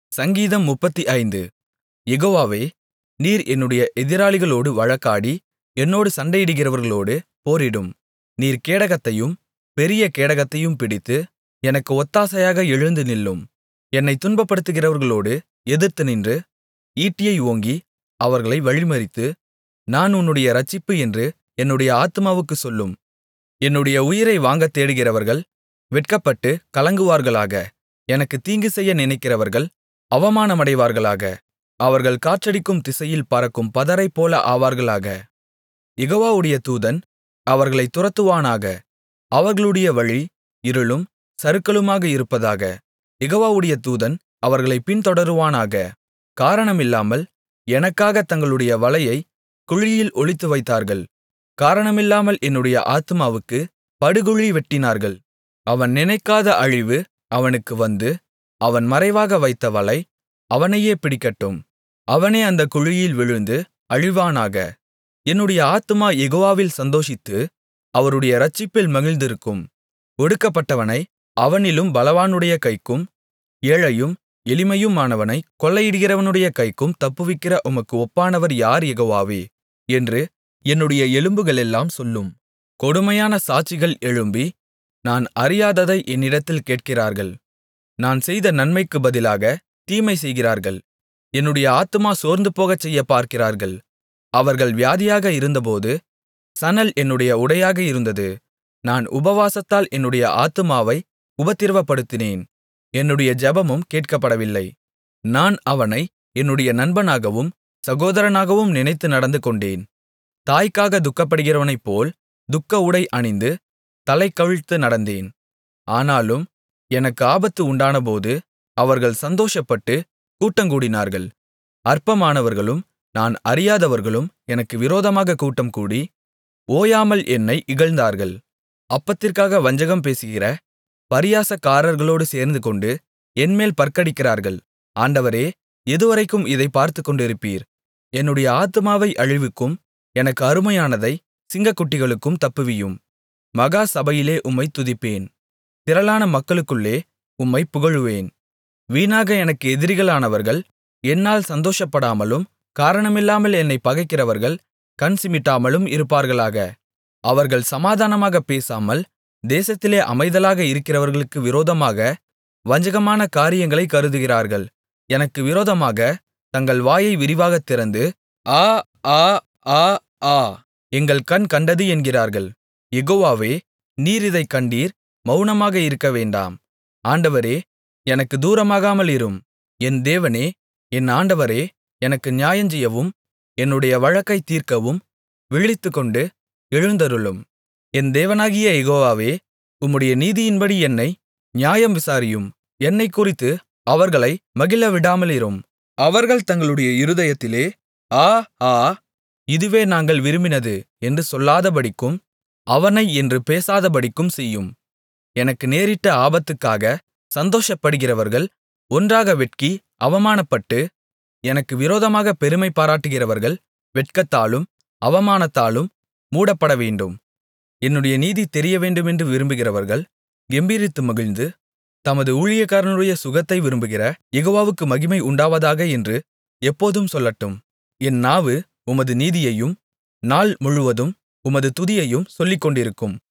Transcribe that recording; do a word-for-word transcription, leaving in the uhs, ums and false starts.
சங்கீதம் முப்பத்தைந்து. யெகோவாவே, நீர் என்னுடைய எதிராளிகளோடு வழக்காடி என்னோடு சண்டையிடுகிறவர்களோடு போரிடும். நீர் கேடகத்தையும் பெரிய கேடகத்தையும் பிடித்து எனக்கு ஒத்தாசையாக எழுந்து நில்லும். என்னைத் துன்பப்படுத்துகிறவர்களோடு எதிர்த்து நின்று ஈட்டியை ஓங்கி அவர்களை வழிமறித்து, நான் உன்னுடைய இரட்சிப்பு என்று என்னுடைய ஆத்துமாவுக்குச் சொல்லும். என்னுடைய உயிரை வாங்கத் தேடுகிறவர்கள் வெட்கப்பட்டு கலங்குவார்களாக. எனக்குத் தீங்கு செய்ய நினைக்கிறவர்கள் அவமானமடைவார்களாக. அவர்கள் காற்றடிக்கும் திசையில் பறக்கும் பதரைப்போல ஆவார்களாக. யெகோவாவுடைய தூதன் அவர்களைத் துரத்துவானாக. அவர்களுடைய வழி இருளும் சறுக்கலுமாக இருப்பதாக. யெகோவாவுடைய தூதன் அவர்களைப் பின்தொடருவானாக. காரணமில்லாமல் எனக்காகத் தங்களுடைய வலையைக் குழியில் ஒளித்துவைத்தார்கள். காரணமில்லாமல் என்னுடைய ஆத்துமாவுக்குப் படுகுழி வெட்டினார்கள். அவன் நினைக்காத அழிவு அவனுக்கு வந்து, அவன் மறைவாக வைத்த வலை அவனையே பிடிக்கட்டும். அவனே அந்தக் குழியில் விழுந்து அழிவானாக. என்னுடைய ஆத்துமா யெகோவாவில் சந்தோஷித்து அவருடைய இரட்சிப்பில் மகிழ்ந்திருக்கும். ஒடுக்கப்பட்டவனை அவனிலும் பலவானுடைய கைக்கும், ஏழையும் எளிமையுமானவனைக் கொள்ளையிடுகிறவனுடைய கைக்கும் தப்புவிக்கிற உமக்கு ஒப்பானவர் யார் யெகோவாவே? என்று என்னுடைய எலும்புகளெல்லாம் சொல்லும். கொடுமையான சாட்சிகள் எழும்பி, நான் அறியாததை என்னிடத்தில் கேட்கிறார்கள். நான் செய்த நன்மைக்குப் பதிலாகத் தீமை செய்கிறார்கள். என்னுடைய ஆத்துமா சோர்ந்துபோகச் செய்யப் பார்க்கிறார்கள். அவர்கள் வியாதியாக இருந்தபோது சணல் என்னுடைய உடையாக இருந்தது. நான் உபவாசத்தால் என்னுடைய ஆத்துமாவை உபத்திரவப்படுத்தினேன். என்னுடைய ஜெபமும் கேட்கப்படவில்லை. நான் அவனை என்னுடைய நண்பனாகவும் சகோதரனாகவும் நினைத்து நடந்துகொண்டேன். தாய்க்காக துக்கப்படுகிறவனைப்போல் துக்க உடை அணிந்து தலை கவிழ்த்து நடந்தேன். ஆனாலும் எனக்கு ஆபத்து உண்டானபோது அவர்கள் சந்தோஷப்பட்டு கூட்டங்கூடினார்கள். அற்பமானவர்களும் நான் அறியாதவர்களும் எனக்கு விரோதமாகக் கூட்டம்கூடி ஓயாமல் என்னை இகழ்ந்தார்கள். அப்பத்திற்காக வஞ்சகம் பேசுகிற பரியாசக்காரர்களோடு சேர்ந்துகொண்டு என்மேல் பற்கடிக்கிறார்கள். ஆண்டவரே, எதுவரைக்கும் இதைப் பார்த்துக்கொண்டிருப்பீர்? என்னுடைய ஆத்துமாவை அழிவுக்கும் எனக்கு அருமையானதைச் சிங்கக்குட்டிகளுக்கும் தப்புவியும். மகா சபையிலே உம்மைத் துதிப்பேன். திரளான மக்களுக்குள்ளே உம்மைப் புகழுவேன். வீணாக எனக்கு எதிரிகளானவர்கள் என்னால் சந்தோஷப்படாமலும், காரணமில்லாமல் என்னைப் பகைக்கிறவர்கள் கண் சிமிட்டாமலும் இருப்பார்களாக. அவர்கள் சமாதானமாகப் பேசாமல் தேசத்திலே அமைதலாக இருக்கிறவர்களுக்கு விரோதமாக வஞ்சகமான காரியங்களைக் கருதுகிறார்கள். எனக்கு விரோதமாகத் தங்கள் வாயை விரிவாகத் திறந்து, ஆ ஆ ஆ ஆ எங்கள் கண் கண்டது என்கிறார்கள். யெகோவாவே, நீர் இதைக் கண்டீர், மவுனமாக இருக்கவேண்டாம். ஆண்டவரே, எனக்கு தூரமாகாமல் இரும். என் தேவனே, என் ஆண்டவரே, எனக்கு நியாயஞ்செய்யவும் என்னுடைய வழக்கைத் தீர்க்கவும் விழித்துக்கொண்டு எழுந்தருளும். என் தேவனாகிய யெகோவாவே, உம்முடைய நீதியின்படி என்னை நியாயம் விசாரியும். என்னைக் குறித்து அவர்களை மகிழவிடாமலிரும். அவர்கள் தங்களுடைய இருதயத்திலே, ஆ ஆ இதுவே நாங்கள் விரும்பினது என்று சொல்லாதபடிக்கும், அவனை என்று பேசாதபடிக்கும் செய்யும். எனக்கு நேரிட்ட ஆபத்துக்காக சந்தோஷப்படுகிறவர்கள் ஒன்றாக வெட்கி அவமானப்பட்டு, எனக்கு விரோதமாகப் பெருமை பாராட்டுகிறவர்கள் வெட்கத்தாலும் அவமானத்தாலும் மூடப்படவேண்டும். என்னுடைய நீதி தெரியவேண்டுமென்று விரும்புகிறவர்கள் கெம்பீரித்து மகிழ்ந்து, தமது ஊழியக்காரனுடைய சுகத்தை விரும்புகிற யெகோவாவுக்கு மகிமை உண்டாவதாக என்று எப்போதும் சொல்லட்டும். என் நாவு உமது நீதியையும் நாள் முழுவதும் உமது துதியையும் சொல்லிக்கொண்டிருக்கும்.